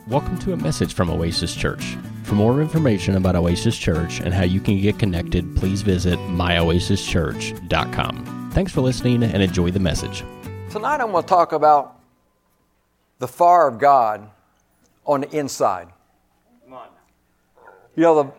Welcome to a message from Oasis Church. For more information about Oasis Church and how you can get connected, please visit myoasischurch.com. Thanks for listening and enjoy the message. Tonight I'm going to talk about the fire of God on the inside. Come on. You know,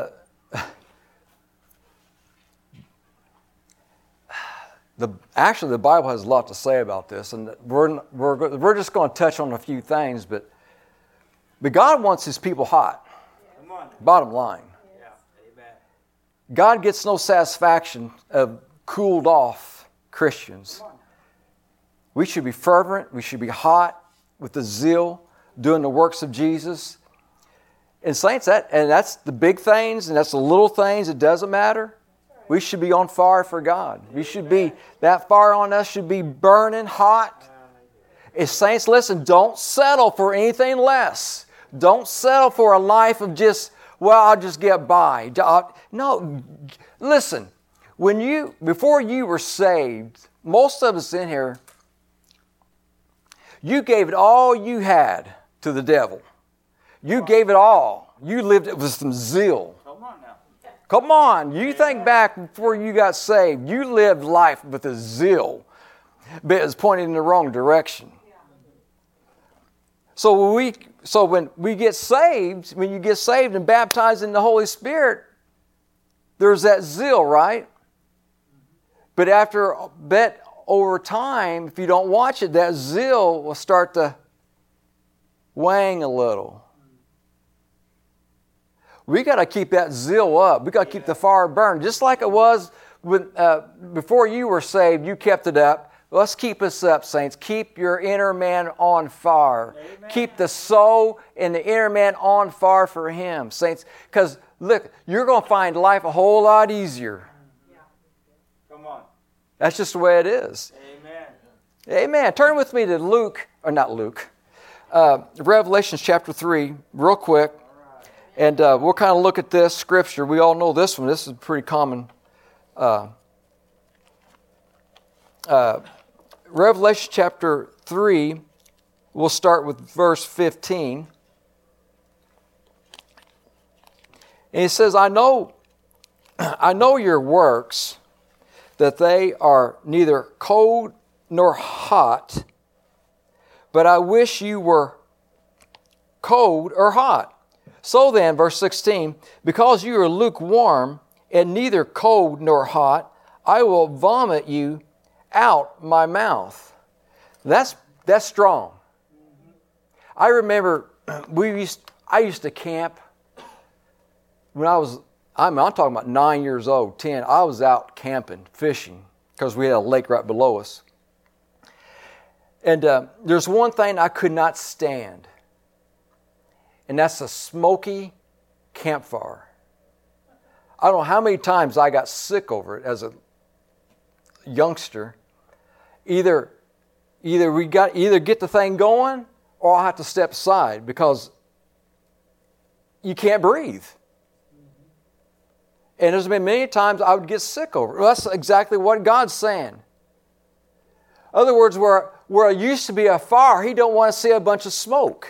actually the Bible has a lot to say about this, and we're just going to touch on a few things, but God wants His people hot. Bottom line. Yeah. Amen. God gets no satisfaction of cooled off Christians. We should be fervent. We should be hot with the zeal, doing the works of Jesus. And saints, that's the big things, and that's the little things. It doesn't matter. We should be on fire for God. We should be, that fire on us should be burning hot. As saints, listen, don't settle for anything less. Don't settle for a life of just, well, I'll just get by. No, listen, before you were saved, most of us in here, you gave it all you had to the devil. You gave it all. You lived it with some zeal. Come on. You think back before you got saved. You lived life with a zeal, but it was pointed in the wrong direction. So when we get saved, when you get saved and baptized in the Holy Spirit, there's that zeal, right? But over time, if you don't watch it, that zeal will start to wane a little. We got to keep that zeal up. We got to keep the fire burning. Just like it was before you were saved, you kept it up. Let's keep us up, saints. Keep your inner man on fire. Amen. Keep the soul and the inner man on fire for Him, saints. Because, look, you're going to find life a whole lot easier. Yeah. Come on. That's just the way it is. Amen. Amen. Turn with me to Revelation chapter 3, real quick. And we'll kind of look at this scripture. We all know this one. This is pretty common. Revelation chapter 3, we'll start with verse 15. And it says, I know your works, that they are neither cold nor hot, but I wish you were cold or hot. So then, verse 16, because you are lukewarm and neither cold nor hot, I will vomit you out my mouth. That's strong. I remember I used to camp when I'm talking about 9 years old, 10. I was out camping, fishing, because we had a lake right below us. And there's one thing I could not stand, and that's a smoky campfire. I don't know how many times I got sick over it as a youngster. Either get the thing going, or I'll have to step aside because you can't breathe. And there's been many times I would get sick over it. Well, that's exactly what God's saying. In other words, where it used to be a fire, He don't want to see a bunch of smoke.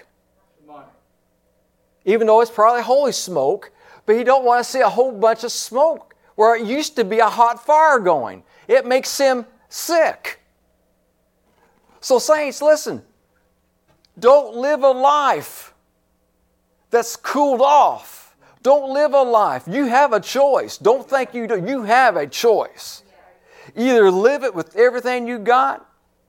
Even though it's probably holy smoke, but He don't want to see a whole bunch of smoke where it used to be a hot fire going. It makes Him sick. So saints, listen. Don't live a life that's cooled off. Don't live a life. You have a choice. Don't think you do. You have a choice. Either live it with everything you got.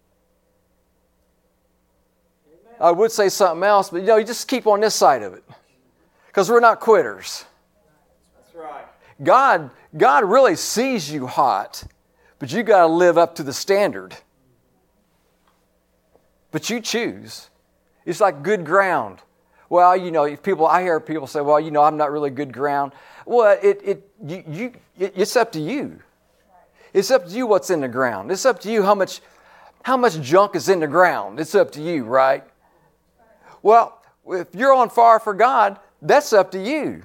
I would say something else, but you just keep on this side of it. Because we're not quitters. That's right. God really sees you hot, but you got to live up to the standard. But you choose. It's like good ground. Well, I hear people say, well, I'm not really good ground. Well, it's up to you. It's up to you what's in the ground. It's up to you how much junk is in the ground. It's up to you, right? Well, if you're on fire for God, that's up to you.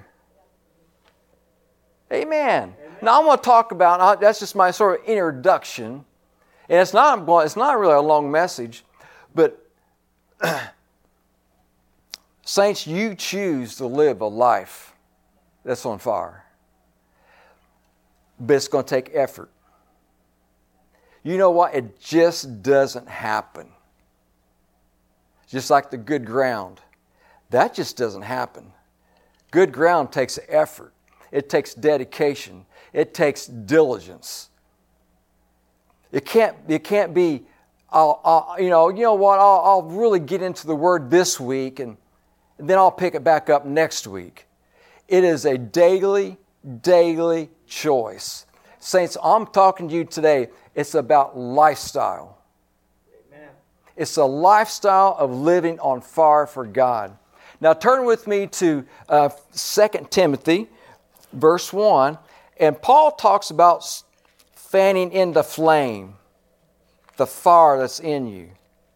Amen. Now I'm going to talk about, that's just my sort of introduction. And it's not really a long message, but Saints, you choose to live a life that's on fire. But it's going to take effort. You know what? It just doesn't happen. Just like the good ground. That just doesn't happen. Good ground takes effort. It takes dedication. It takes diligence. It can't be, you know what, I'll really get into the Word this week and then I'll pick it back up next week. It is a daily choice. Saints, I'm talking to you today. It's about lifestyle. Amen. It's a lifestyle of living on fire for God. Now turn with me to 2 Timothy, verse 1. And Paul talks about fanning in the flame, the fire that's in you.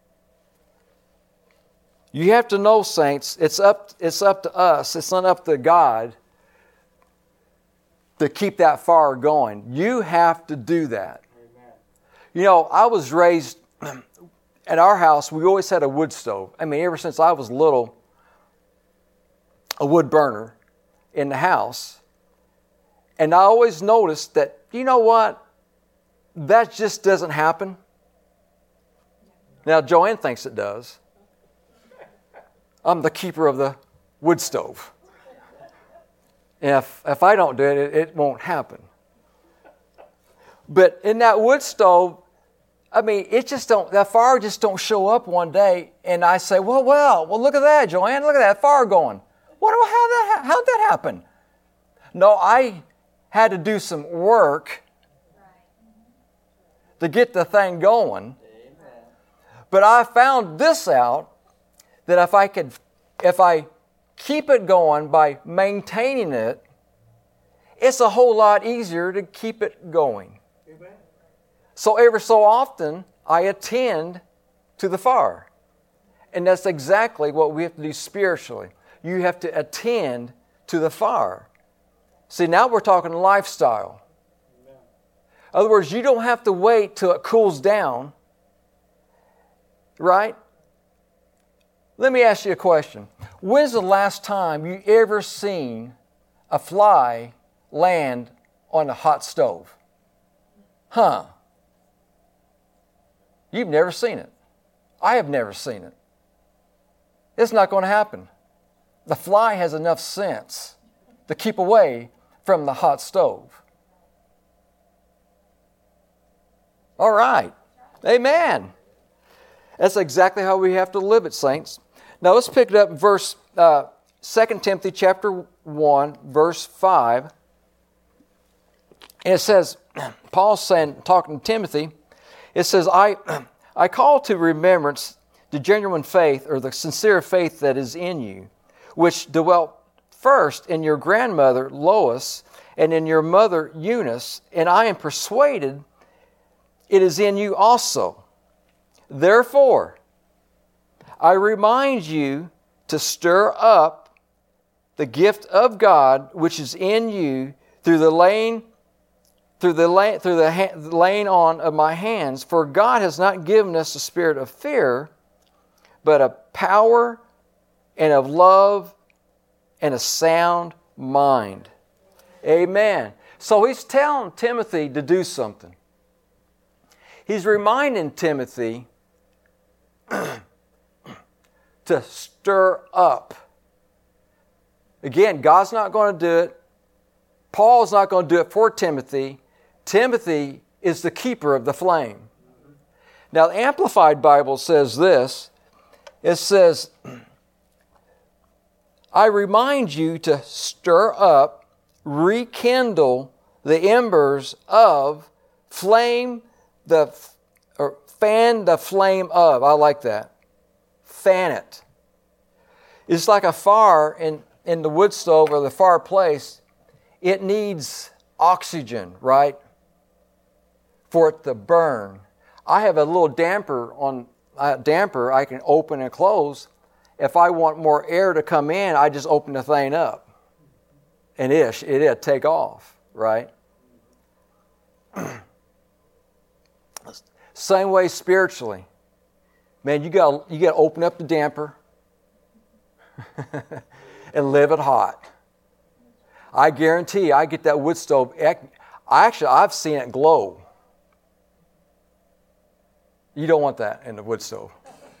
You have to know, saints, it's up to us. It's not up to God to keep that fire going. You have to do that. Amen. You know, I was raised, at our house, we always had a wood stove. I mean, ever since I was little, a wood burner in the house. And I always noticed that, you know what? That just doesn't happen. Now, Joanne thinks it does. I'm the keeper of the wood stove. And if I don't do it, it won't happen. But in that wood stove, I mean, that fire just don't show up one day. And I say, well, look at that, Joanne. Look at that fire going. How'd that happen? No, I had to do some work to get the thing going. But I found this out, that if I keep it going by maintaining it, it's a whole lot easier to keep it going. Amen. So every so often, I attend to the fire. And that's exactly what we have to do spiritually. You have to attend to the fire. See, now we're talking lifestyle. Amen. In other words, you don't have to wait till it cools down, right? Let me ask you a question. When's the last time you ever seen a fly land on a hot stove? You've never seen it. I have never seen it. It's not going to happen. The fly has enough sense to keep away from the hot stove. All right. Amen. That's exactly how we have to live it, saints. Now let's pick it up in verse 2 Timothy chapter 1, verse 5. And it says, Paul's saying, talking to Timothy, it says, I call to remembrance the genuine faith or the sincere faith that is in you, which dwelt first in your grandmother Lois and in your mother Eunice, and I am persuaded it is in you also. Therefore, I remind you to stir up the gift of God which is in you through the laying on of my hands. For God has not given us a spirit of fear, but of power and of love and a sound mind. Amen. So he's telling Timothy to do something. He's reminding Timothy to stir up. Again, God's not going to do it. Paul's not going to do it for Timothy. Timothy is the keeper of the flame. Now, the Amplified Bible says this. It says, I remind you to stir up, rekindle the embers of flame, or fan the flame of. I like that. Fan it. It's like a fire in the wood stove or the fireplace. It needs oxygen, right? For it to burn. I have a little damper I can open and close. If I want more air to come in, I just open the thing up. And it'll take off, right? Same way spiritually. Man, you got to open up the damper, and live it hot. I guarantee I get that wood stove. I've seen it glow. You don't want that in the wood stove.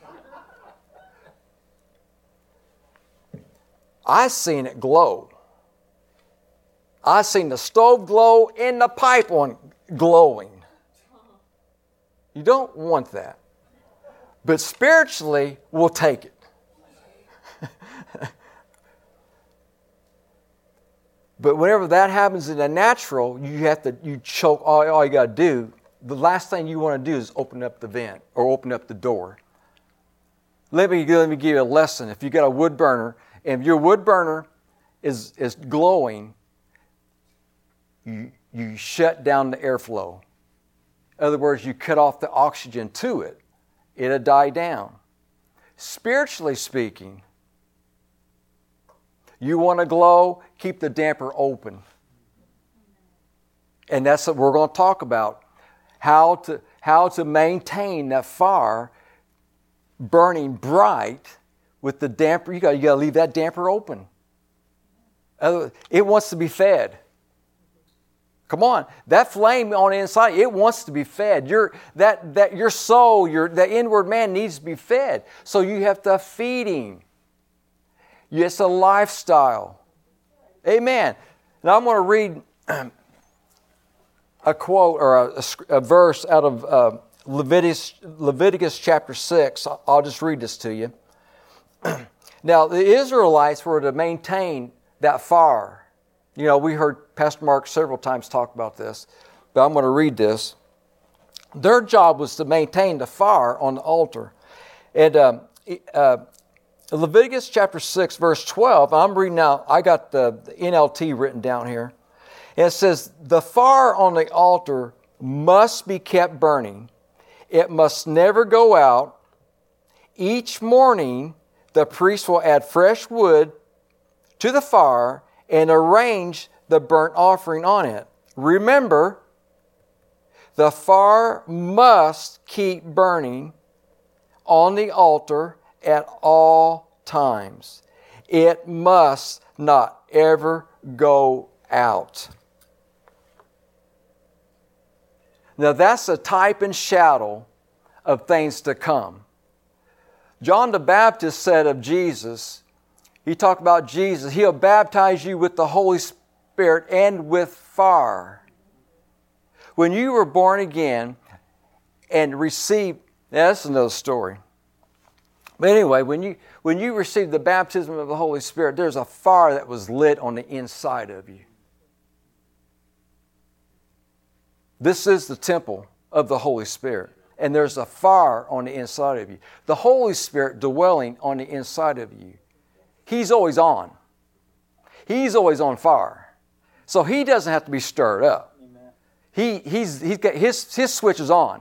I've seen it glow. I've seen the stove glow and the pipe on glowing. You don't want that. But spiritually, we'll take it. But whenever that happens in the natural, you choke. All you got to do, the last thing you want to do is open up the vent or open up the door. Let me give you a lesson. If you got a wood burner, and if your wood burner is glowing, you shut down the airflow. In other words, you cut off the oxygen to it. It'll die down. Spiritually speaking, you want to glow, keep the damper open. And that's what we're going to talk about. How to maintain that fire burning bright with the damper. You got to leave that damper open. It wants to be fed. Come on, that flame on the inside, it wants to be fed. Your soul, that inward man needs to be fed. So you have to feed him. It's a lifestyle. Amen. Now I'm going to read a quote or a verse out of Leviticus chapter 6. I'll just read this to you. Now the Israelites were to maintain that fire. You know, we heard Pastor Mark several times talk about this, but I'm going to read this. Their job was to maintain the fire on the altar. And Leviticus chapter 6, verse 12, I'm reading now, I got the NLT written down here. And it says, the fire on the altar must be kept burning. It must never go out. Each morning, the priest will add fresh wood to the fire and arrange the burnt offering on it. Remember, the fire must keep burning on the altar at all times. It must not ever go out. Now that's a type and shadow of things to come. John the Baptist said of Jesus, he talked about Jesus, He'll baptize you with the Holy Spirit and with fire. When you were born again and received, that's another story. But anyway, when you received the baptism of the Holy Spirit, there's a fire that was lit on the inside of you. This is the temple of the Holy Spirit. And there's a fire on the inside of you. The Holy Spirit dwelling on the inside of you. He's always on. He's always on fire. So He doesn't have to be stirred up. He's got his switch is on.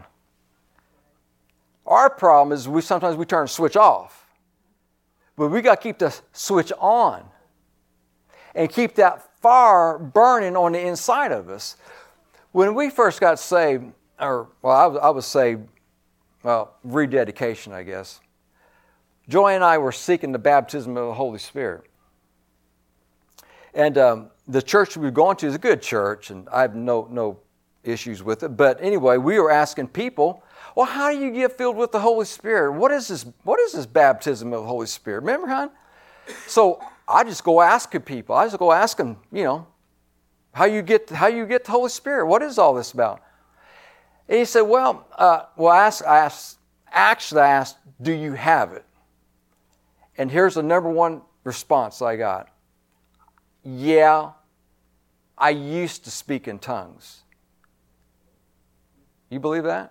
Our problem is sometimes we turn the switch off. But we got to keep the switch on. And keep that fire burning on the inside of us. When we first got saved, I was saved, rededication, I guess. Joy and I were seeking the baptism of the Holy Spirit. And the church we were going to is a good church, and I have no issues with it. But anyway, we were asking people, well, how do you get filled with the Holy Spirit? What is this baptism of the Holy Spirit? Remember, hon? So I just go asking people. I just go ask them, how you get the Holy Spirit. What is all this about? And he said, I asked, do you have it? And here's the number one response I got. Yeah, I used to speak in tongues. You believe that?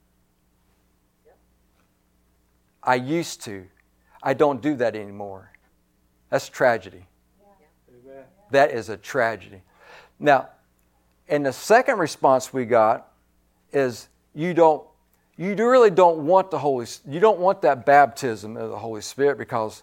I used to. I don't do that anymore. That's tragedy. Yeah. That is a tragedy. Now, and the second response we got is you really don't want you don't want that baptism of the Holy Spirit because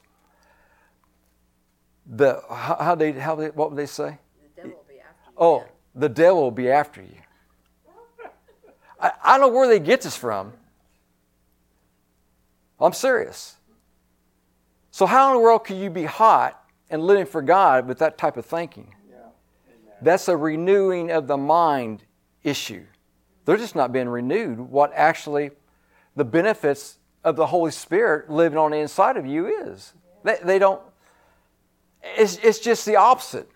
what would they say? The devil will be after you. Oh, the devil will be after you. I don't know where they get this from. I'm serious. So how in the world can you be hot and living for God with that type of thinking? Yeah. That's a renewing of the mind issue. They're just not being renewed. What actually the benefits of the Holy Spirit living on the inside of you is. They don't, it's just the opposite.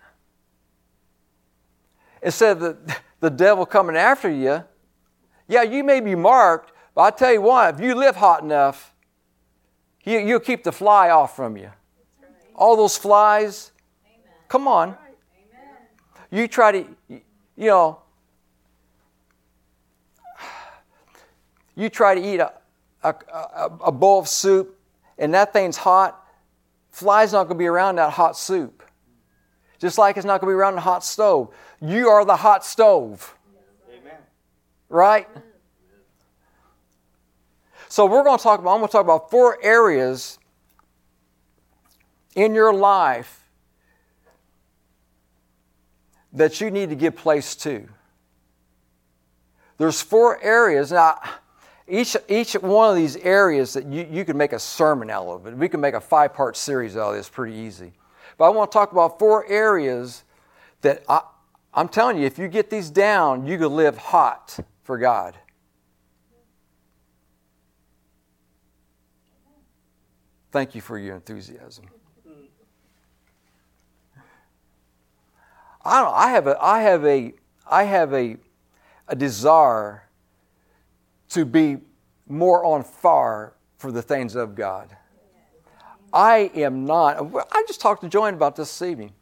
Instead of the devil coming after you, yeah, you may be marked, but I tell you what, if you live hot enough, you'll keep the fly off from you. All those flies, come on. You try to, you try to eat a bowl of soup and that thing's hot, fly's not going to be around that hot soup. Just like it's not going to be around the hot stove. You are the hot stove. Amen. Right? So I'm going to talk about 4 areas in your life that you need to give place to. There's 4 areas. Now, each one of these areas that you can make a sermon out of it. We can make a 5-part series out of this pretty easy. But I want to talk about 4 areas that I'm telling you, if you get these down, you can live hot for God. Thank you for your enthusiasm. I have a desire to be more on fire for the things of God. I am not. I just talked to Joanne about this evening.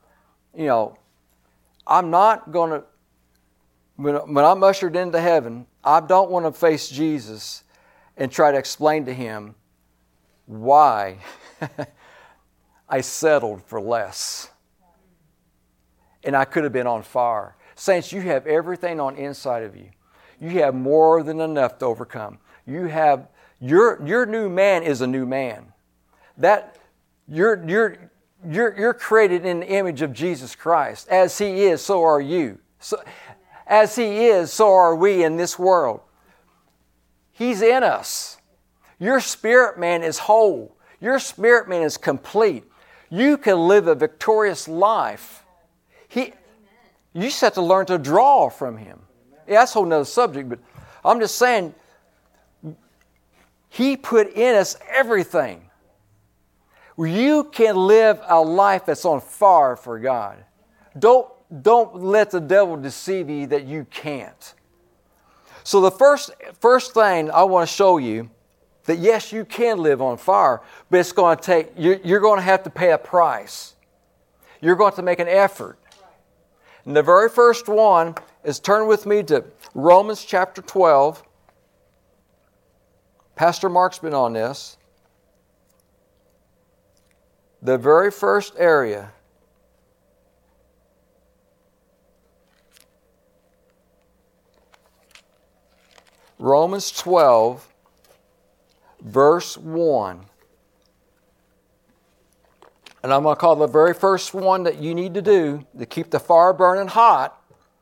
I'm not going to. When I'm ushered into heaven, I don't want to face Jesus and try to explain to Him why I settled for less. And I could have been on fire. Saints, you have everything on inside of you. You have more than enough to overcome. You have your new man is a new man. That you're created in the image of Jesus Christ. As He is, so are you. So, as He is, so are we in this world. He's in us. Your spirit man is whole. Your spirit man is complete. You can live a victorious life. You just have to learn to draw from Him. Yeah, that's a whole nother subject, but I'm just saying, He put in us everything. You can live a life that's on fire for God. Don't let the devil deceive you that you can't. So the first thing I want to show you, that yes, you can live on fire, but it's going to take, you're going to have to pay a price. You're going to have to make an effort. And the very first one is, turn with me to Romans chapter 12. Pastor Mark's been on this. The very first area. Romans 12, verse 1. And I'm going to call the very first one that you need to do to keep the fire burning hot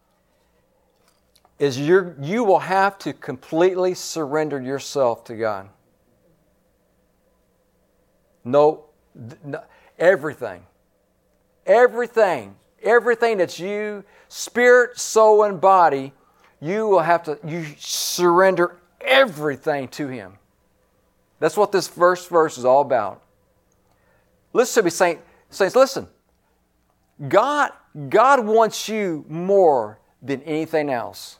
is you will have to completely surrender yourself to God. No, everything that's you, spirit, soul, and body, you surrender everything to Him. That's what this first verse is all about. Listen to me, saints, listen. God wants you more than anything else.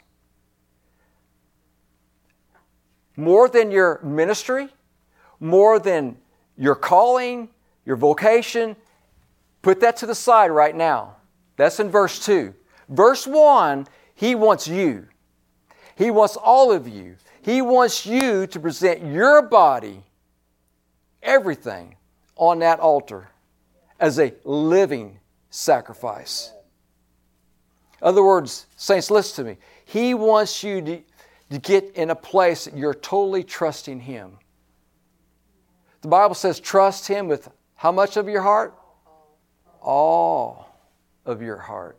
More than your ministry, more than your calling, your vocation. Put that to the side right now. That's in verse 2. Verse 1, He wants you. He wants all of you. He wants you to present your body, everything, on that altar as a living sacrifice. In other words, saints, listen to me. He wants you to get in a place that you're totally trusting Him. The Bible says trust Him with how much of your heart? All of your heart.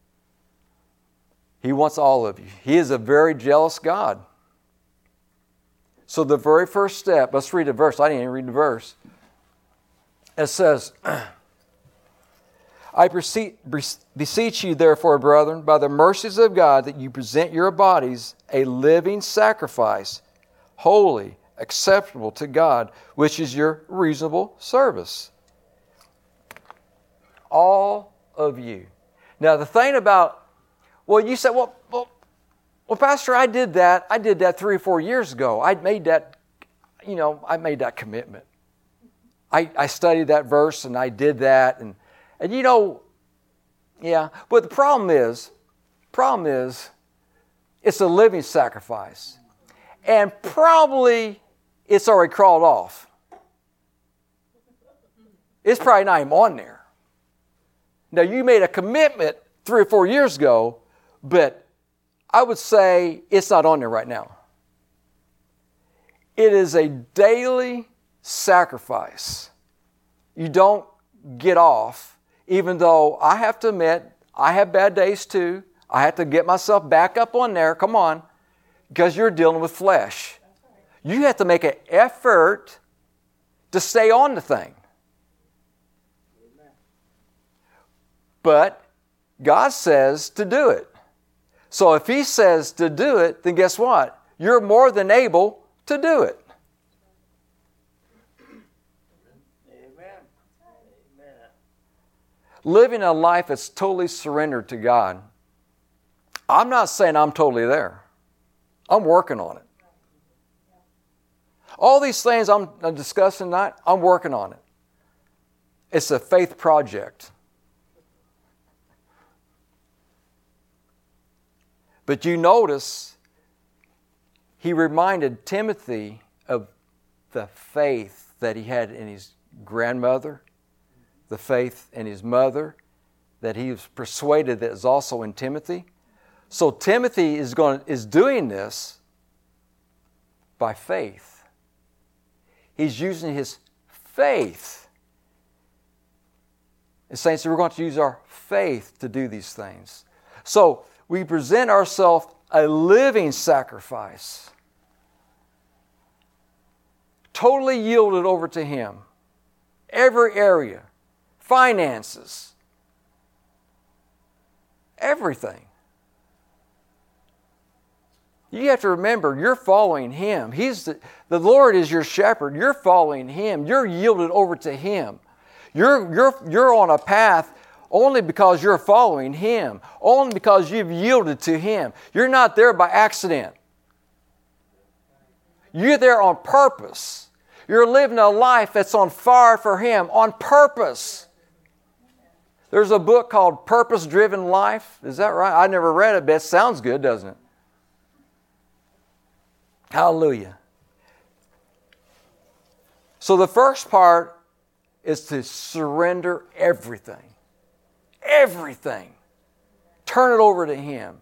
He wants all of you. He is a very jealous God. So the very first step, let's read the verse. I didn't even read the verse. It says, I beseech you, therefore, brethren, by the mercies of God, that you present your bodies a living sacrifice, holy, acceptable to God, which is your reasonable service. All of you. Now, the thing about, well, you said, well, Pastor, I did that 3 or 4 years ago. I made that commitment. I studied that verse and I did that. And yeah. But the problem is, it's a living sacrifice. And probably it's already crawled off. It's probably not even on there. Now, you made a commitment 3 or 4 years ago, but I would say it's not on there right now. It is a daily sacrifice. You don't get off, even though I have to admit, I have bad days too. I have to get myself back up on there. Come on. Because you're dealing with flesh. You have to make an effort to stay on the thing. But God says to do it. So if He says to do it, then guess what? You're more than able to do it. Amen. Amen. Living a life that's totally surrendered to God. I'm not saying I'm totally there. I'm working on it. All these things I'm discussing tonight, I'm working on it. It's a faith project. But you notice, he reminded Timothy of the faith that he had in his grandmother, the faith in his mother, that he was persuaded that is also in Timothy. So Timothy is doing this by faith. He's using his faith. And saints, we're going to use our faith to do these things. So we present ourselves a living sacrifice, totally yielded over to Him. Every area, finances, everything. You have to remember, you're following Him. The Lord is your shepherd. You're following Him. You're yielded over to Him. You're on a path only because you're following Him. Only because you've yielded to Him. You're not there by accident. You're there on purpose. You're living a life that's on fire for Him, on purpose. There's a book called Purpose Driven Life. Is that right? I never read it, but it sounds good, doesn't it? Hallelujah. So the first part is to surrender everything. Everything. Turn it over to Him.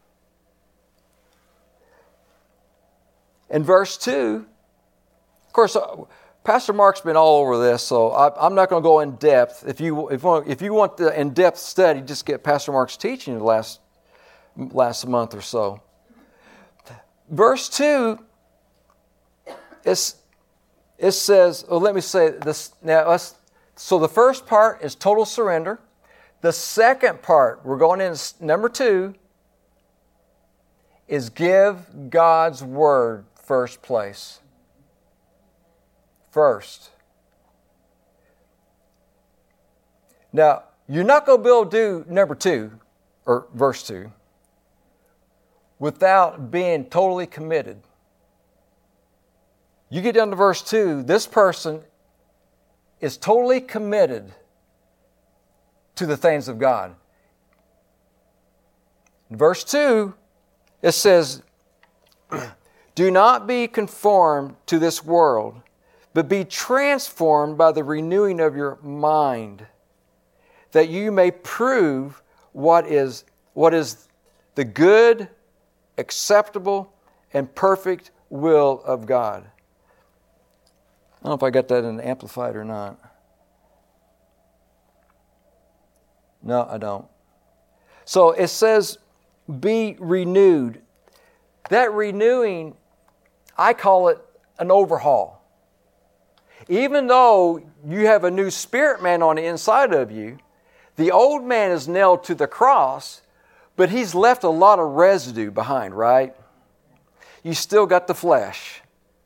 In verse 2, of course, Pastor Mark's been all over this, so I'm not going to go in depth. If you want the in-depth study, just get Pastor Mark's teaching the last month or so. Verse 2, it says, let me say this now. So the first part is total surrender. The second part, we're going in number 2, is give God's Word first place. First. Now, you're not going to be able to do number 2, or verse 2, without being totally committed. You get down to verse 2, this person is totally committed to the things of God. In verse 2, it says, do not be conformed to this world, but be transformed by the renewing of your mind, that you may prove what is the good, acceptable, and perfect will of God. I don't know if I got that in Amplified or not. No, I don't. So it says, be renewed. That renewing, I call it an overhaul. Even though you have a new spirit man on the inside of you, the old man is nailed to the cross, but he's left a lot of residue behind, right? You still got the flesh.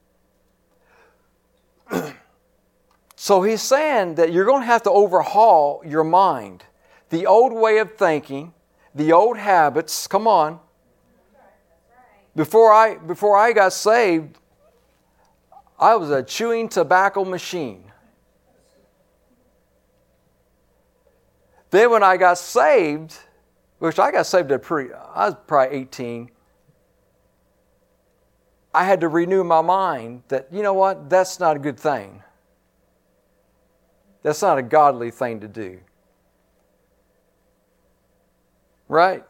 So he's saying that you're going to have to overhaul your mind. The old way of thinking, the old habits, come on. Before I got saved, I was a chewing tobacco machine. Then when I got saved, which I got saved I was probably 18, I had to renew my mind that, you know what, that's not a good thing. That's not a godly thing to do. Right?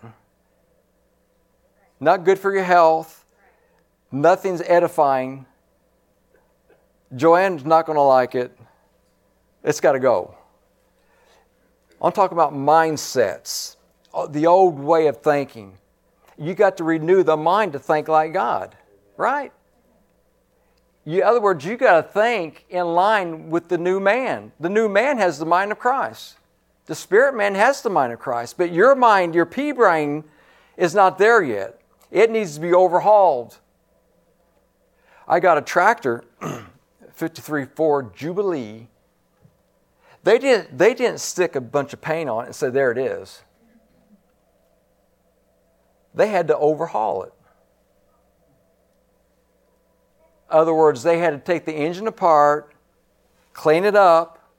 Not good for your health. Nothing's edifying. Joanne's not going to like it. It's got to go. I'm talking about mindsets. The old way of thinking. You got to renew the mind to think like God. Right? In other words, you got to think in line with the new man. The new man has the mind of Christ. The spirit man has the mind of Christ. But your mind, your pea brain, is not there yet. It needs to be overhauled. I got a tractor, 53 Ford Jubilee. They didn't stick a bunch of paint on it and say, there it is. They had to overhaul it. In other words, they had to take the engine apart, clean it up,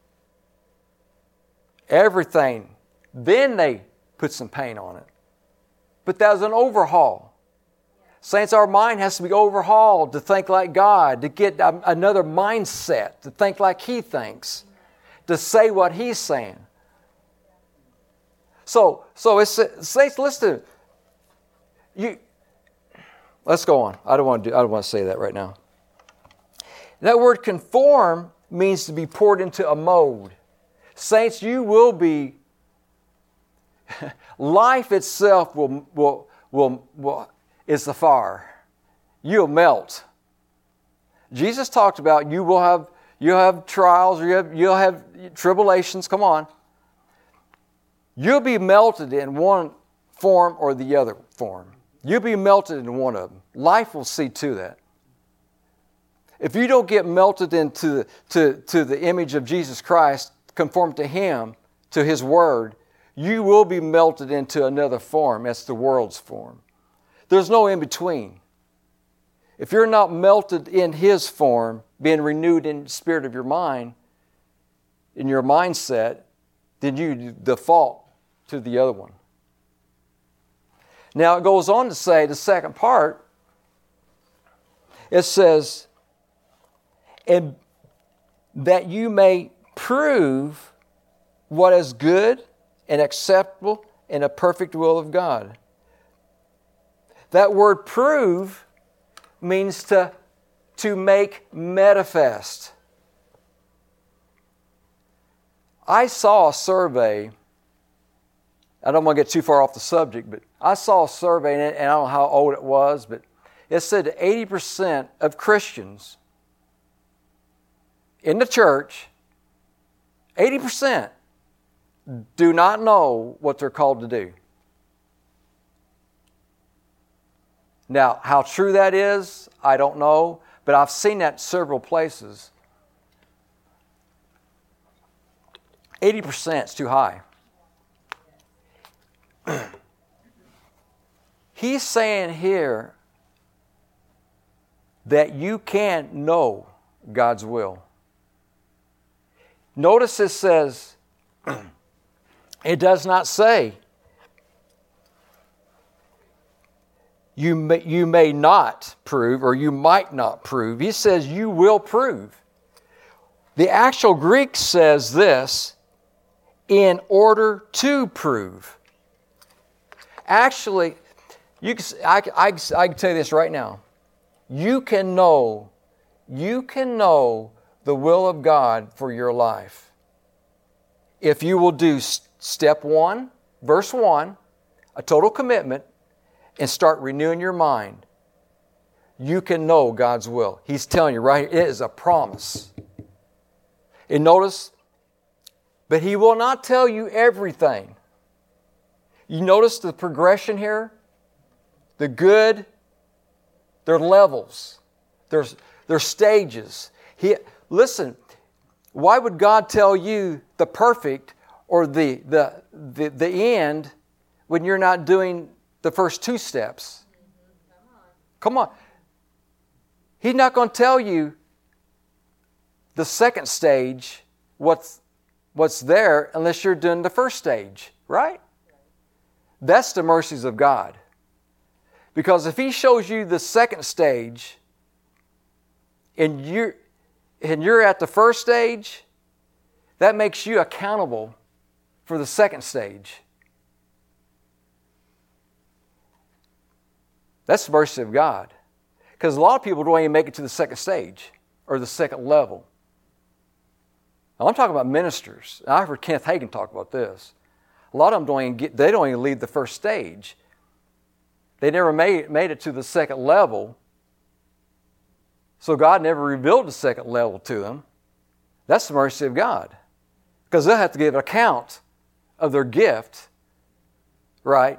everything. Then they put some paint on it. But that was an overhaul. Saints, our mind has to be overhauled to think like God, to get another mindset, to think like He thinks, to say what He's saying. So it's, saints, listen. Let's go on. I don't want to say that right now. That word conform means to be poured into a mold. Saints, you will be, life itself is the fire. You'll melt. Jesus talked about you'll have trials, you'll have tribulations, come on. You'll be melted in one form or the other form. You'll be melted in one of them. Life will see to that. If you don't get melted into the image of Jesus Christ, conform to Him, to His Word, you will be melted into another form. That's the world's form. There's no in between. If you're not melted in His form, being renewed in the spirit of your mind, in your mindset, then you default to the other one. Now it goes on to say, the second part, it says, and that you may prove what is good and acceptable and a perfect will of God. That word prove means to make manifest. I saw a survey, I don't want to get too far off the subject, but I saw a survey, and I don't know how old it was, but it said that 80% of Christians in the church, 80% do not know what they're called to do. Now, how true that is, I don't know, but I've seen that several places. 80% is too high. He's saying here that you can't know God's will. Notice it says, it does not say, you may not prove, or you might not prove. He says you will prove. The actual Greek says this, in order to prove. Actually, I can tell you this right now. You can know the will of God for your life if you will do step 1, verse 1, a total commitment, and start renewing your mind. You can know God's will. He's telling you right here, it is a promise. And notice, but He will not tell you everything. You notice the progression here? The good, they're levels. They're stages. Listen, why would God tell you the perfect or the end when you're not doing the first two steps? Come on. He's not going to tell you the second stage, what's there, unless you're doing the first stage, right? That's the mercies of God. Because if He shows you the second stage and you're at the first stage, that makes you accountable for the second stage. That's the mercy of God. Because a lot of people don't even make it to the second stage or the second level. Now, I'm talking about ministers. I heard Kenneth Hagin talk about this. A lot of them don't even leave the first stage. They never made it to the second level. So God never revealed the second level to them. That's the mercy of God. Because they'll have to give an account of their gift. Right?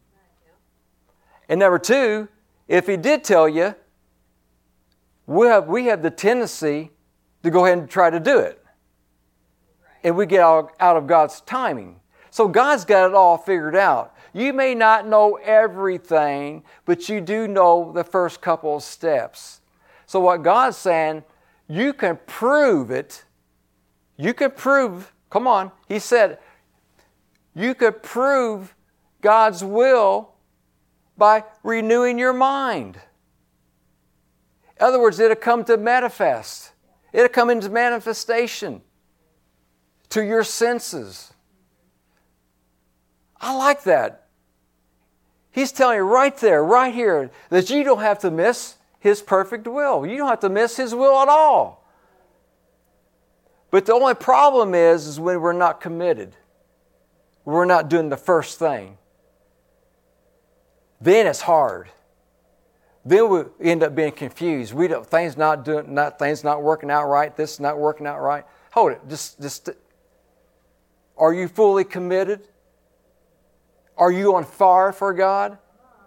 And number two, if He did tell you, we have the tendency to go ahead and try to do it. And we get out of God's timing. So God's got it all figured out. You may not know everything, but you do know the first couple of steps. So what God's saying, you can prove it. You can prove, come on, He said, you could prove God's will by renewing your mind. In other words, it'll come to manifest. It'll come into manifestation to your senses. I like that. He's telling you right there, right here, that you don't have to miss His perfect will. You don't have to miss His will at all. But the only problem is when we're not committed. We're not doing the first thing. Then it's hard. Then we end up being confused. Things not working out right. This is not working out right. Hold it. Just. Are you fully committed? Are you on fire for God?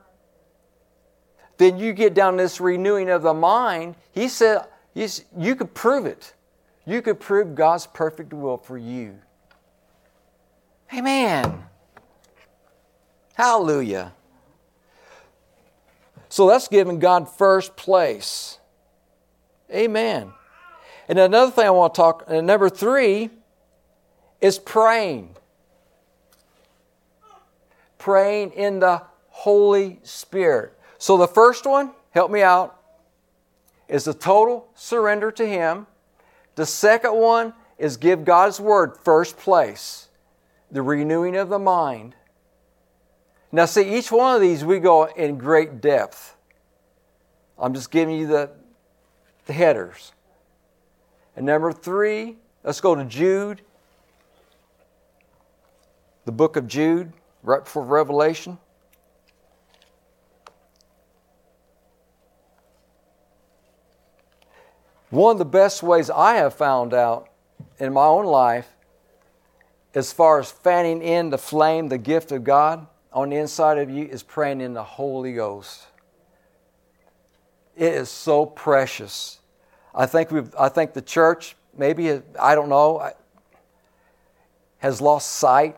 Then you get down this renewing of the mind. He said, you could prove it. You could prove God's perfect will for you. Amen. Hallelujah. So that's giving God first place. Amen. And another thing I want to talk, and number 3 is praying. Praying in the Holy Spirit. So the first one, help me out, is the total surrender to Him. The second one is give God's Word first place. The renewing of the mind. Now see, each one of these we go in great depth. I'm just giving you the headers. And number 3, let's go to Jude. The book of Jude, right before Revelation. One of the best ways I have found out in my own life, as far as fanning in the flame, the gift of God on the inside of you, is praying in the Holy Ghost. It is so precious. I think the church, maybe, I don't know, has lost sight.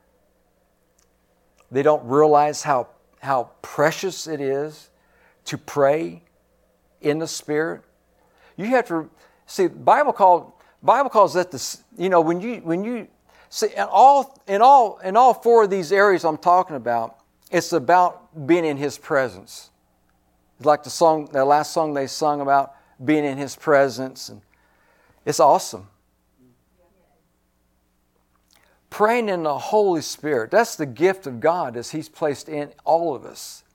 They don't realize how precious it is to pray in the Spirit. You have to see. Bible calls that when you see in all 4 of these areas I'm talking about, it's about being in His presence. It's like the last song they sung about being in His presence, and it's awesome. Praying in the Holy Spirit, that's the gift of God as He's placed in all of us.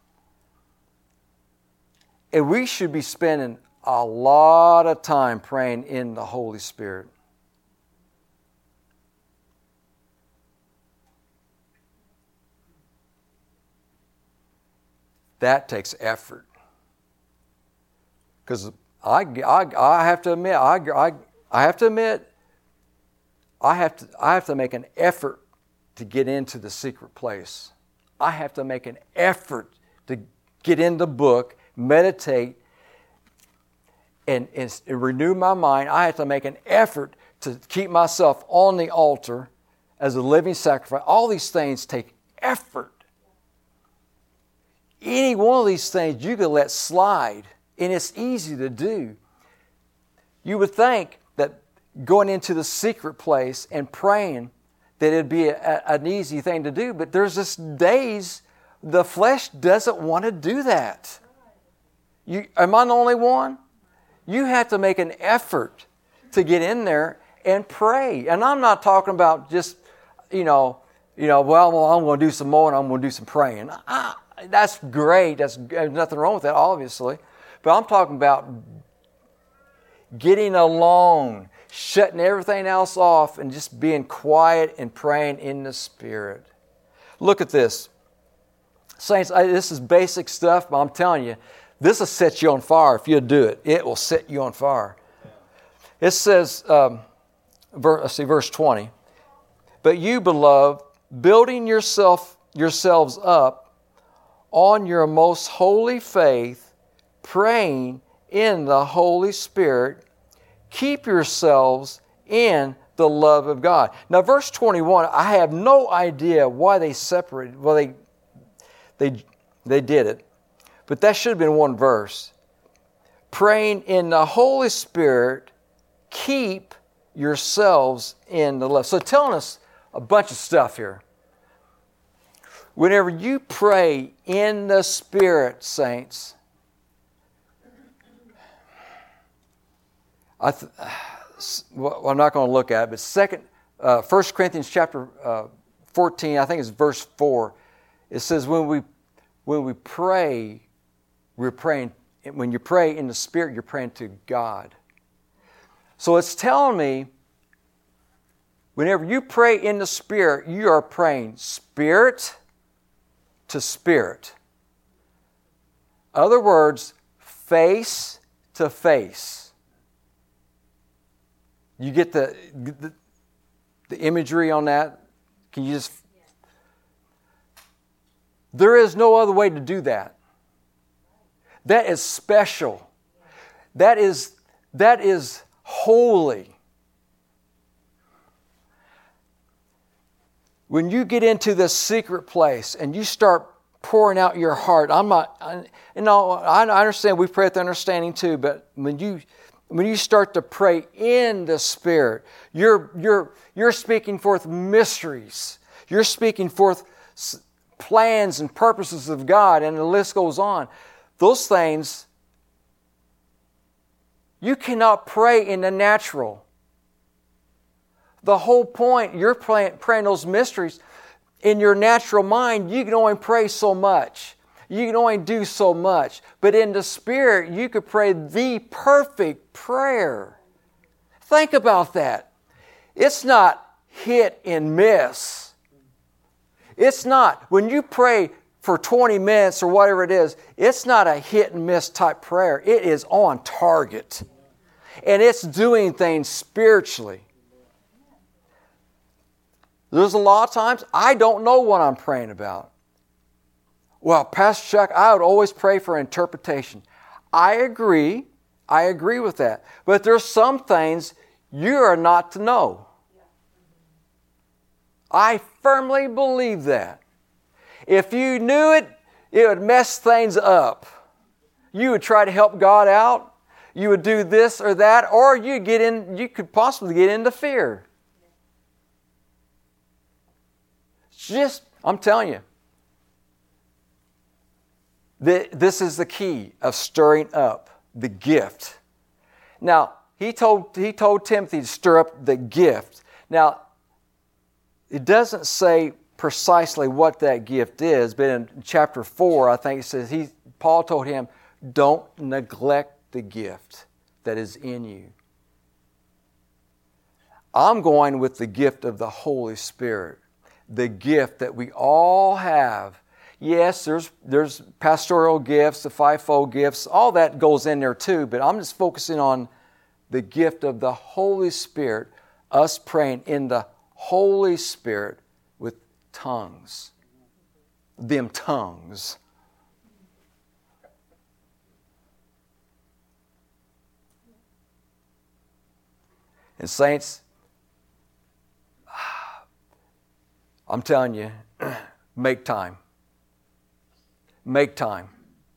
And we should be spending a lot of time praying in the Holy Spirit. That takes effort. Because I have to admit, I have to make an effort to get into the secret place. I have to make an effort to get in the book, meditate, and renew my mind. I have to make an effort to keep myself on the altar as a living sacrifice. All these things take effort. Any one of these things you can let slide, and it's easy to do. You would think that going into the secret place and praying, that it'd be an easy thing to do, but there's just days the flesh doesn't want to do that. Am I the only one? You have to make an effort to get in there and pray. And I'm not talking about just, well, I'm going to do some more and I'm going to do some praying. That's great. There's nothing wrong with that, obviously. But I'm talking about getting alone, shutting everything else off, and just being quiet and praying in the Spirit. Look at this. Saints, this is basic stuff, but I'm telling you, this will set you on fire if you do it. It will set you on fire. It says, verse 20, "But you, beloved, building yourselves up on your most holy faith, praying in the Holy Spirit, keep yourselves in the love of God." Now, verse 21, I have no idea why they separated. Well, they did it. But that should have been one verse. Praying in the Holy Spirit, keep yourselves in the love. So telling us a bunch of stuff here. Whenever you pray in the Spirit, saints, I'm not going to look at it, but 1 Corinthians chapter 14, I think it's verse 4, it says when we pray, we're praying. When you pray in the Spirit, you're praying to God. So it's telling me, whenever you pray in the Spirit, you are praying spirit to spirit. Other words, face to face. You get the imagery on that? Can you just... There is no other way to do that. That is special. That is holy. When you get into this secret place and you start pouring out your heart, I understand we pray with understanding too, but when you start to pray in the Spirit, you're speaking forth mysteries. You're speaking forth plans and purposes of God, and the list goes on. Those things, you cannot pray in the natural. The whole point, you're praying those mysteries in your natural mind, you can only pray so much. You can only do so much. But in the Spirit, you could pray the perfect prayer. Think about that. It's not hit and miss. It's not. When you pray for 20 minutes or whatever it is, it's not a hit and miss type prayer. It is on target. And it's doing things spiritually. There's a lot of times I don't know what I'm praying about. Well, Pastor Chuck, I would always pray for interpretation. I agree with that. But there's some things you are not to know. I firmly believe that. If you knew it, it would mess things up. You would try to help God out. You would do this or that, or you could possibly get into fear. I'm telling you, this is the key of stirring up the gift. Now, he told Timothy to stir up the gift. Now, it doesn't say precisely what that gift is, but in chapter 4, I think it says Paul told him, don't neglect the gift that is in you. I'm going with the gift of the Holy Spirit. The gift that we all have. Yes, there's pastoral gifts, the fivefold gifts, all that goes in there too, but I'm just focusing on the gift of the Holy Spirit us praying in the Holy Spirit with tongues. Them tongues. And saints, I'm telling you, make time. Make time.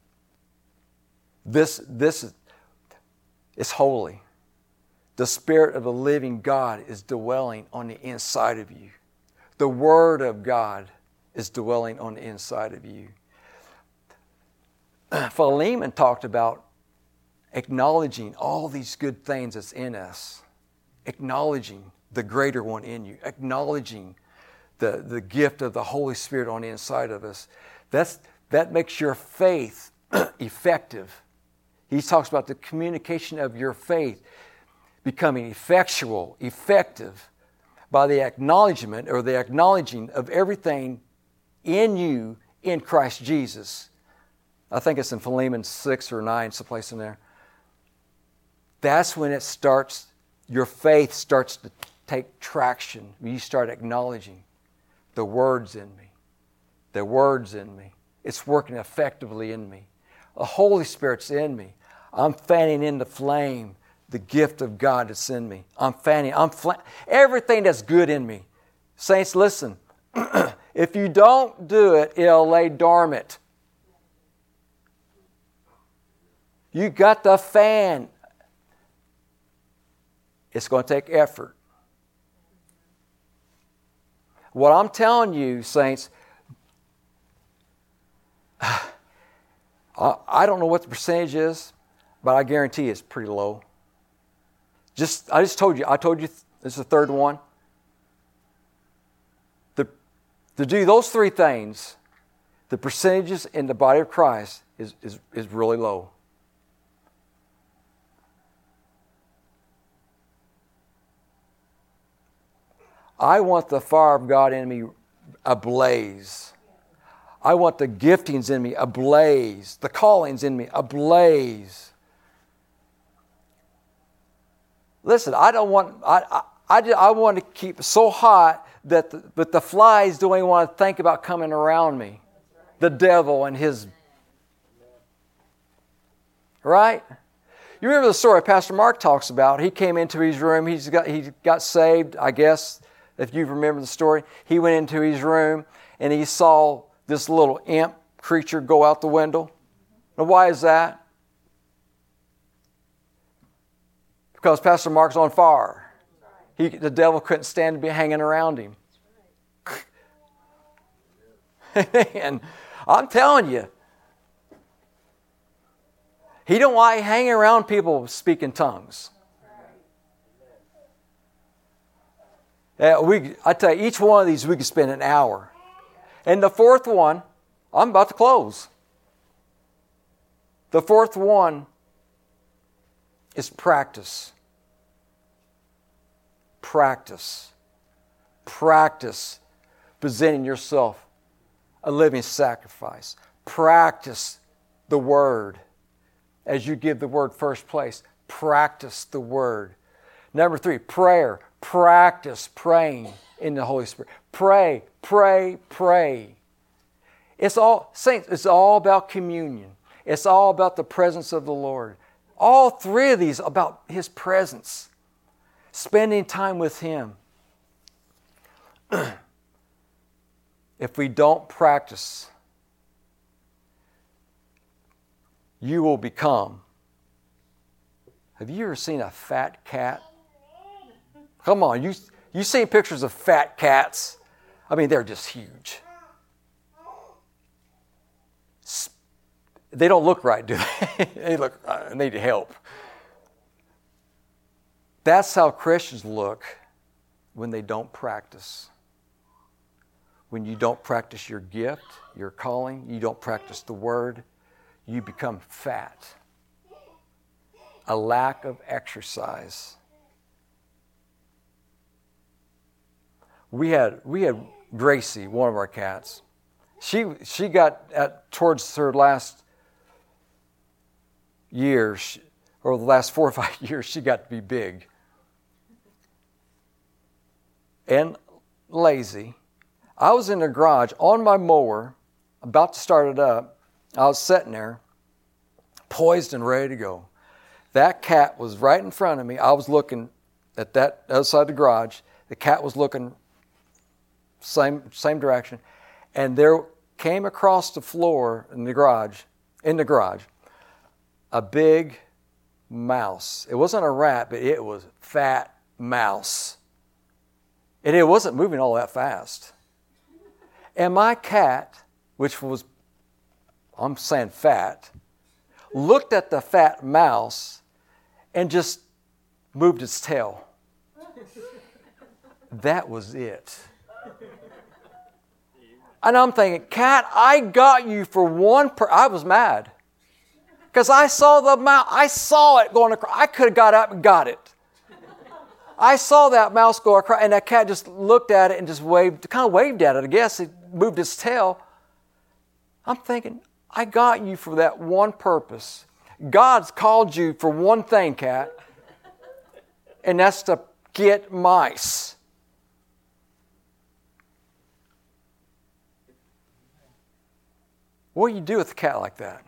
This is holy. The Spirit of the living God is dwelling on the inside of you. The Word of God is dwelling on the inside of you. Philemon talked about acknowledging all these good things that's in us. Acknowledging the greater one in you. Acknowledging the gift of the Holy Spirit on the inside of us. That makes your faith effective. He talks about the communication of your faith becoming effectual, effective, by the acknowledgement or the acknowledging of everything in you in Christ Jesus. I think it's in Philemon 6 or 9, someplace in there. That's when it starts, your faith starts to take traction. You start acknowledging the words in me. The words in me. It's working effectively in me. The Holy Spirit's in me. I'm fanning in the flame, the gift of God that's in me. I'm fanning. Everything that's good in me. Saints, listen. If you don't do it, it'll lay dormant. You got the fan. It's going to take effort. What I'm telling you, saints, I don't know what the percentage is, but I guarantee it's pretty low. I told you, this is the third one. To do those three things, the percentages in the body of Christ is really low. I want the fire of God in me ablaze. I want the giftings in me ablaze. The callings in me ablaze. Listen, I want to keep it so hot that the flies don't even want to think about coming around me. The devil and his... Right? You remember the story Pastor Mark talks about. He came into his room. He got saved, I guess, if you remember the story. He went into his room and he saw this little imp creature go out the window. Now, why is that? Because Pastor Mark's on fire. The devil couldn't stand to be hanging around him. And I'm telling you, he don't like hanging around people speaking tongues. I tell you, each one of these we could spend an hour. And the fourth one, I'm about to close. The fourth one is practice. Practice. Practice presenting yourself a living sacrifice. Practice the Word. As you give the Word first place, practice the Word. Number 3, prayer. Practice praying in the Holy Spirit. Pray, pray, pray. Saints, it's all about communion. It's all about the presence of the Lord. All three of these about His presence. Spending time with Him. If we don't practice, you will become... Have you ever seen a fat cat? Come on, you seen pictures of fat cats? I mean, they're just huge. They don't look right, do they? They need help. That's how Christians look when they don't practice. When you don't practice your gift, your calling, you don't practice the Word, you become fat. A lack of exercise. We had Gracie, one of our cats. She got towards her last years, or the last 4 or 5 years, she got to be big. and lazy. I was in the garage on my mower, about to start it up. I was sitting there, poised and ready to go. That cat was right in front of me. I was looking at that other side of the garage. The cat was looking same direction. And there came across the floor in the garage, a big mouse. It wasn't a rat, but it was a fat mouse. And it wasn't moving all that fast. And my cat, which was, I'm saying fat, looked at the fat mouse and just moved its tail. That was it. And I'm thinking, cat, I got you for I was mad. Because I saw the mouse, I saw it going across. I could have got up and got it. I saw that mouse go across, and that cat just looked at it and just kind of waved at it, I guess. It moved its tail. I'm thinking, I got you for that one purpose. God's called you for one thing, cat, and that's to get mice. What do you do with a cat like that?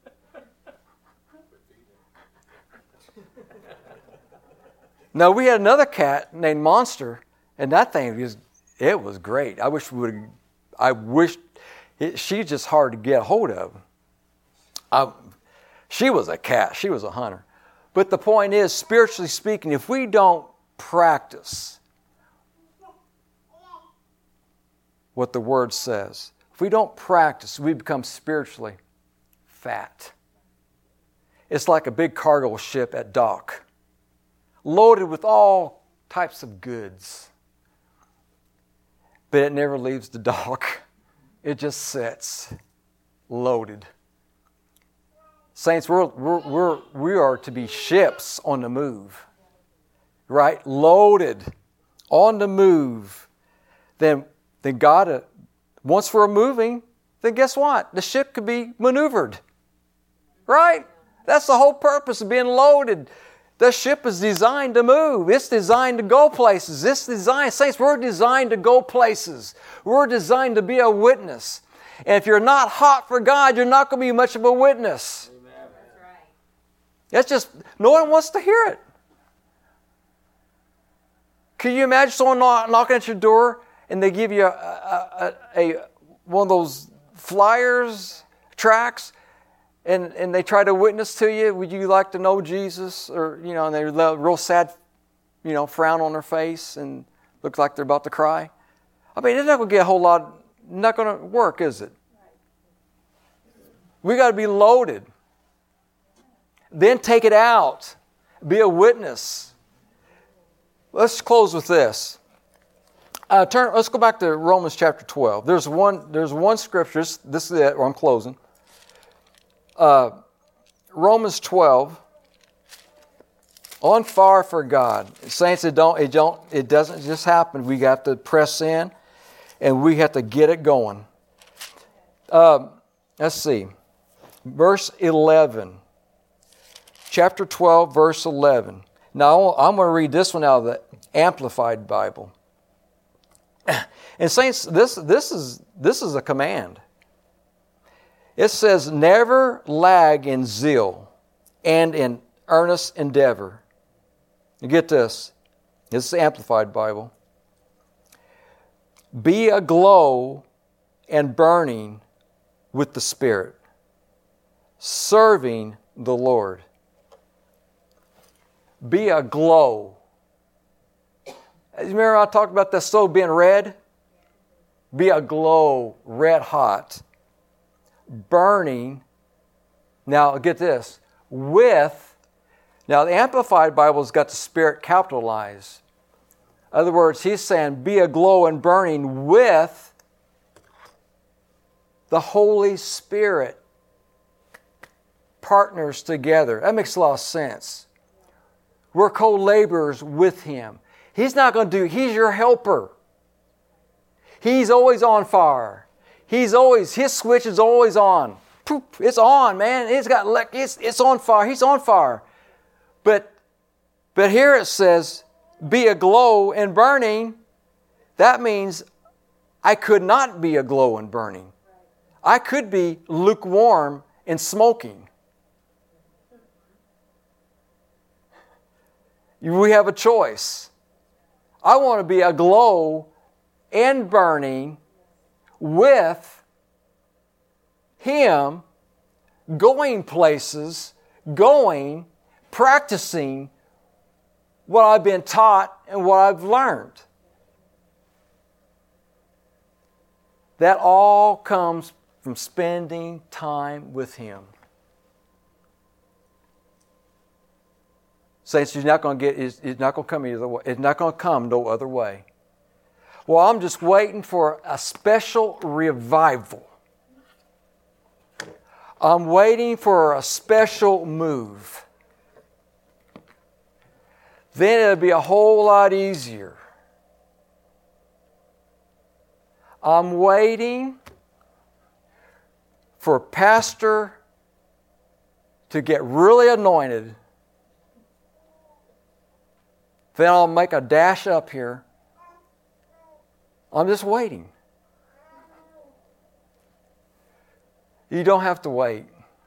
No, we had another cat named Monster, and that thing it was great. She's just hard to get a hold of. She was a cat. She was a hunter. But the point is, spiritually speaking, if we don't practice what the Word says, if we don't practice, we become spiritually fat. It's like a big cargo ship at dock, loaded with all types of goods. But it never leaves the dock. It just sits loaded. Saints, we are to be ships on the move. Right? Loaded, on the move. Then God, once we're moving, then guess what? The ship could be maneuvered. Right? That's the whole purpose of being loaded. The ship is designed to move. It's designed to go places. Saints, we're designed to go places. We're designed to be a witness. And if you're not hot for God, you're not going to be much of a witness. Amen. That's right. That's just, no one wants to hear it. Can you imagine someone knocking at your door and they give you one of those flyers, tracts, and they try to witness to you? Would you like to know Jesus? Or, and they're real sad, frown on their face and look like they're about to cry. I mean, it's not going to get a whole lot, not going to work, is it? We got to be loaded. Then take it out. Be a witness. Let's close with this. Let's go back to Romans chapter 12. There's one scripture. This is it, where I'm closing. Romans 12. On fire for God. Saints, it doesn't just happen. We got to press in, and we have to get it going. Let's see. Verse 11. Chapter 12, verse 11. Now, I'm going to read this one out of the Amplified Bible. And saints, this is a command. It says, never lag in zeal and in earnest endeavor. You get this. This is the Amplified Bible. Be aglow and burning with the Spirit, serving the Lord. Be aglow. Remember I talked about the stove being red? Be aglow, red hot, burning. Now get this. Now the Amplified Bible's got the Spirit capitalized. In other words, he's saying be aglow and burning with the Holy Spirit. Partners together. That makes a lot of sense. We're co-laborers with Him. He's He's your helper. He's always on fire. His switch is always on. It's on, man. It's on fire. He's on fire. But here it says, be aglow and burning. that means I could not be aglow and burning. I could be lukewarm and smoking. We have a choice. I want to be aglow and burning with Him, going places, practicing what I've been taught and what I've learned. That all comes from spending time with Him. Saints, it's not going to come either way. It's not going to come no other way. Well, I'm just waiting for a special revival. I'm waiting for a special move. Then it'll be a whole lot easier. I'm waiting for a pastor to get really anointed. Then I'll make a dash up here. I'm just waiting. You don't have to wait.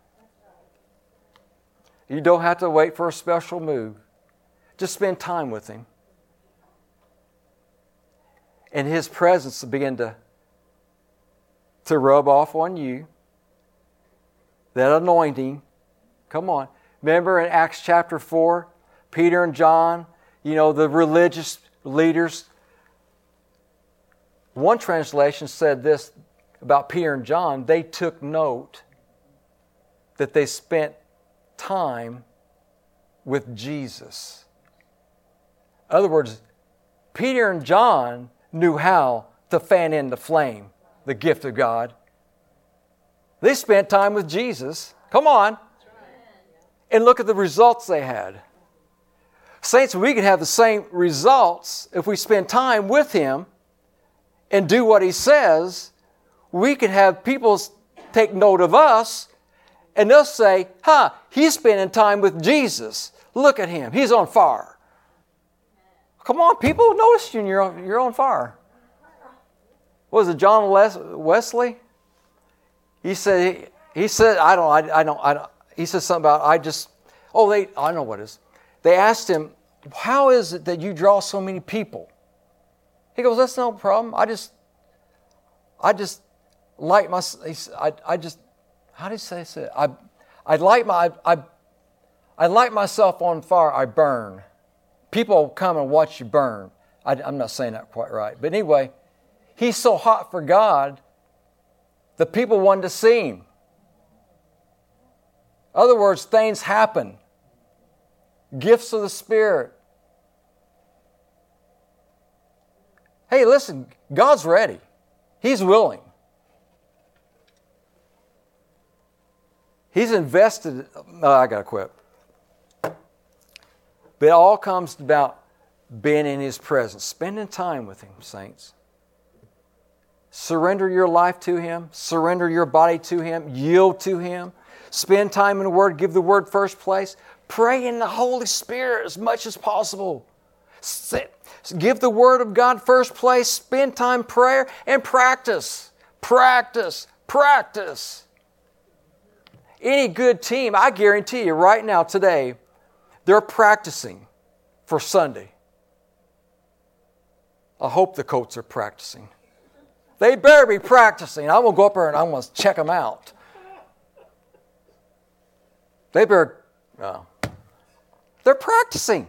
You don't have to wait for a special move. Just spend time with Him. And His presence will begin to rub off on you. That anointing. Come on. Remember in Acts chapter 4, Peter and John, the religious leaders. One translation said this about Peter and John. They took note that they spent time with Jesus. In other words, Peter and John knew how to fan in the flame, the gift of God. They spent time with Jesus. Come on. And look at the results they had. Saints, we can have the same results if we spend time with Him and do what He says. We can have people take note of us and they'll say, he's spending time with Jesus. Look at him. He's on fire. Come on, people notice you and you're on fire. What was it, John Wesley? He said, he said something about, I know what it is. They asked him, how is it that you draw so many people? He goes, that's no problem. I just light my, how did he say it? I light myself on fire, I burn. People come and watch you burn. I'm not saying that quite right. But anyway, he's so hot for God, the people wanted to see him. In other words, things happen. Gifts of the Spirit. Hey, listen, God's ready. He's willing. He's invested. I got to quit. But it all comes about being in His presence, spending time with Him, saints. Surrender your life to Him. Surrender your body to Him. Yield to Him. Spend time in the Word. Give the Word first place. Pray in the Holy Spirit as much as possible. Give the Word of God first place. Spend time in prayer and practice. Practice. Practice. Any good team, I guarantee you right now, today, they're practicing for Sunday. I hope the coats are practicing. They better be practicing. I'm going to go up there and I'm going to check them out. They better... They're practicing.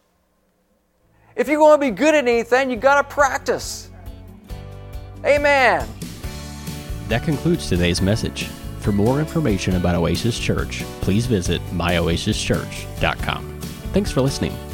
If you're going to be good at anything, you've got to practice. Amen. That concludes today's message. For more information about Oasis Church, please visit myoasischurch.com. Thanks for listening.